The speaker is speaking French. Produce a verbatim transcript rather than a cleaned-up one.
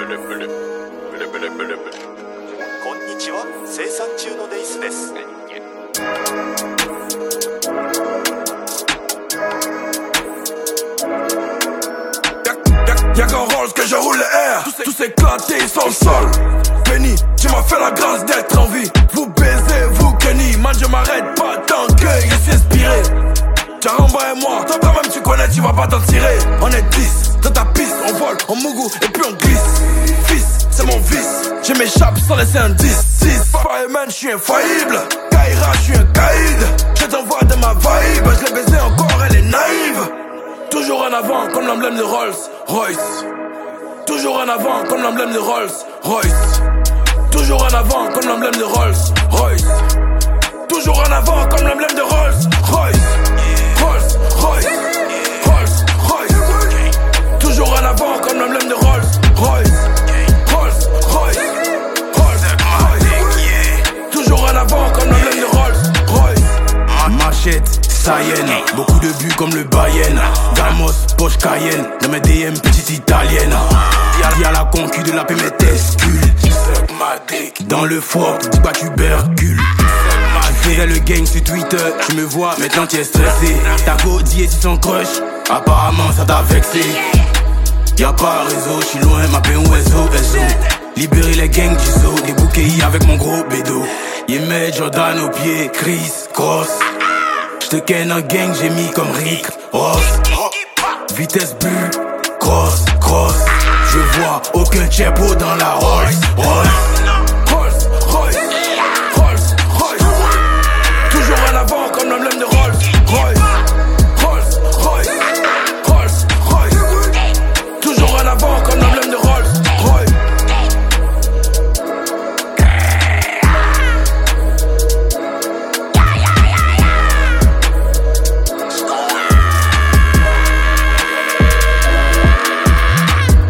こんにちは、生産中のデイスです。 Y'a qu'un Rolls que je roule les airs. Tous éclatés, ils sont au sol. Benny, tu m'as fait la grâce d'être en vie. Vous baisez, vous Kenny. Man, je m'arrête pas tant que je suis inspiré. Charamba et moi, toi quand même tu connais, tu vas pas t'en tirer. On est dix, dans ta piste, on vole, on mougou et puis on glisse. Fils, c'est mon vice, je m'échappe sans laisser un dix. six, Fireman, je suis infaillible. Kaira, je suis un caïd. Je t'envoie de ma vibe, je l'ai baisé encore, elle est naïve. Toujours en avant, comme l'emblème de Rolls Royce. Toujours en avant, comme l'emblème de Rolls Royce. Toujours en avant, comme l'emblème de Rolls Royce. Toujours en avant, comme l'emblème de Rolls Royce. Rolls Royce. Rolls Royce. Toujours en avant, comme l'emblème de Rolls Royce. Rolls Royce. Rolls Royce. Toujours en avant, comme l'emblème de Rolls Royce. Machette. Sayenne, beaucoup de buts comme le Bayern. Gamos, Porsche Cayenne, dans mes D M, petite italienne. Y'a la concu de la P, mes testicules. Dans le fort, dis pas tubercule. Tu faisais le gang sur Twitter, tu me vois, maintenant tu es stressé. Ta go dit si son crush, apparemment ça t'a vexé. Y'a pas réseau, j'suis loin, ma peine ou S O S O. Libérer les gangs du zoo, des bouquets avec mon gros bédo. Yémet Jordan au pied, Chris, Cross. J'te ken en gang, j'ai mis comme Rick Ross. Vitesse but, cross, cross. Je vois aucun chepo dans la Rolls Royce.